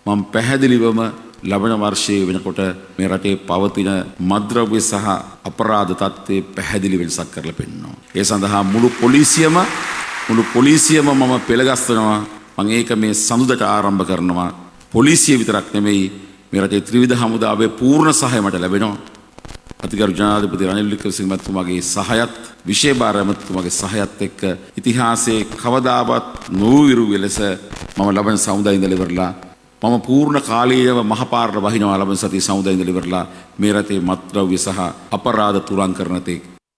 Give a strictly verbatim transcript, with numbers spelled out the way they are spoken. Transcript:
මම පැහැදිලිවම ලබන වර්ෂයේ වෙනකොට මේ රටේ පවතින මද්ද්‍රව්‍ය සහ අපරාධ තත්ත්වයේ පැහැදිලි වෙනසක් කරලා පෙන්නනවා. ඒ සඳහා මුළු පොලිසියම මුළු පොලිසියම මම පෙළගස්වනවා. මම ඒක මේ සඳුදට ආරම්භ කරනවා. පොලිසිය විතරක් නෙමෙයි මේ රටේ ත්‍රිවිධ හමුදාවේ පූර්ණ සහාය මට ලැබෙනවා. අතිගරු ජනාධිපති රනිල් වික්‍රමසිංහ මහත්මයාගේ සහයත් විශේෂ බාර මහත්මයාගේ සහයත් එක්ක ඉතිහාසයේ කවදාවත් නොවිරු ලෙස මම ලබන සමුදාය ඉඳලා ඉවරලා මම පූර්ණ කාලීනව මහපාරට වහිනවා ලබන සතිය සමුදාය ඉඳලා ඉවරලා මේ රටේ මත්ද්‍රව්‍ය සහ අපරාධ තුරන් කරන තේ